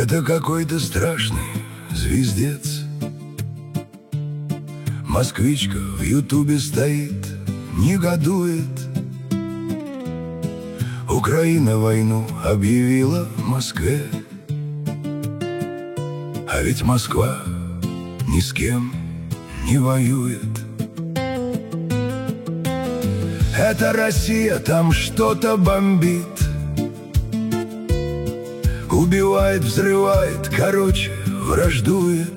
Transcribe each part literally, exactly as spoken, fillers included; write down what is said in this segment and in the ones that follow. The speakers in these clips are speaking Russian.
Это какой-то страшный звездец. Москвичка в ютубе стоит, негодует. Украина войну объявила Москве. А ведь Москва ни с кем не воюет. Это Россия там что-то бомбит, убивает, взрывает, короче, враждует.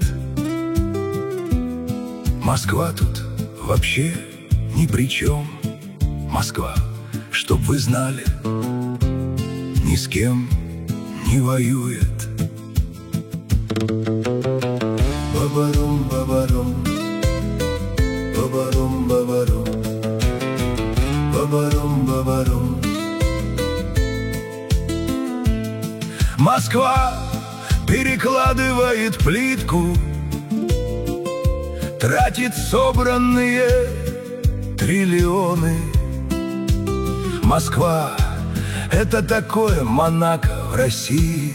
Москва тут вообще ни при чем. Москва, чтоб вы знали, ни с кем не воюет. Бабарум, бабарум, бабарум, бабарум, бабарум, бабарум. Москва перекладывает плитку, тратит собранные триллионы. Москва — это такое Монако в России.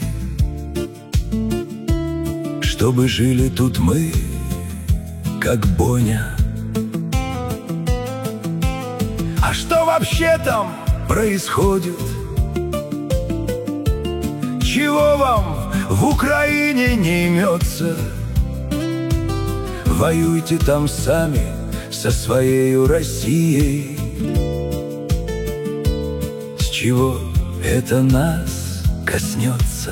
Чтобы жили тут мы, как Боня. А что вообще там происходит? Чего вам в Украине не имется? Воюйте там сами со своею Россией. С чего это нас коснется?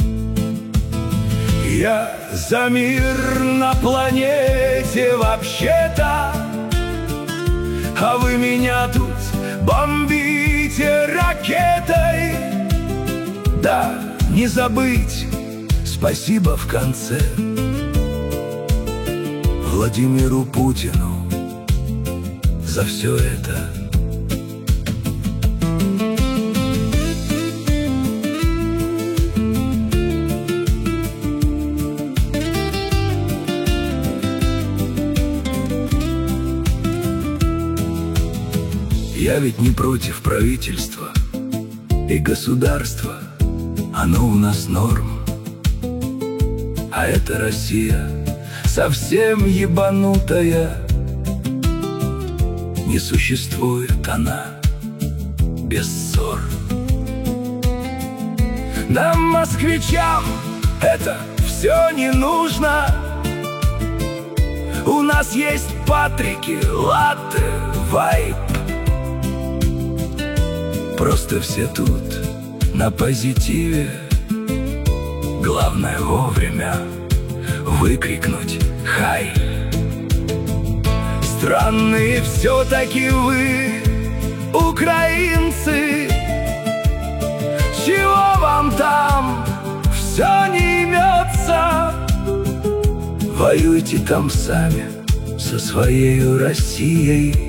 Я за мир на планете вообще-то, а вы меня тут бомбите ракетой. Да, не забыть спасибо в конце Владимиру Путину за все это. Я ведь не против правительства и государства, оно у нас норм. А эта Россия совсем ебанутая. Не существует она без ссор. Нам, москвичам, это все не нужно. У нас есть Патрики, латте, вайп. Просто все тут на позитиве. Главное вовремя выкрикнуть «Хай!». Странные все-таки вы, украинцы. Чего вам там все не имется? Воюйте там сами со своей Россией.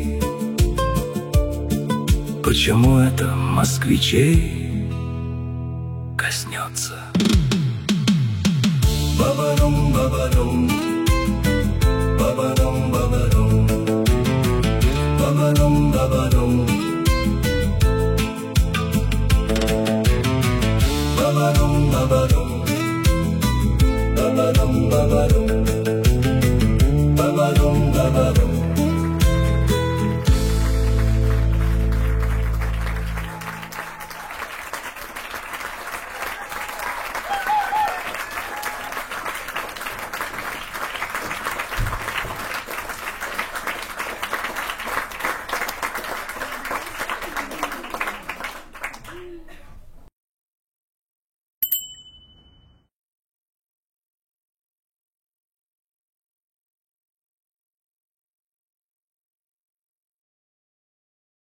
Почему это москвичей коснется? Бабарум,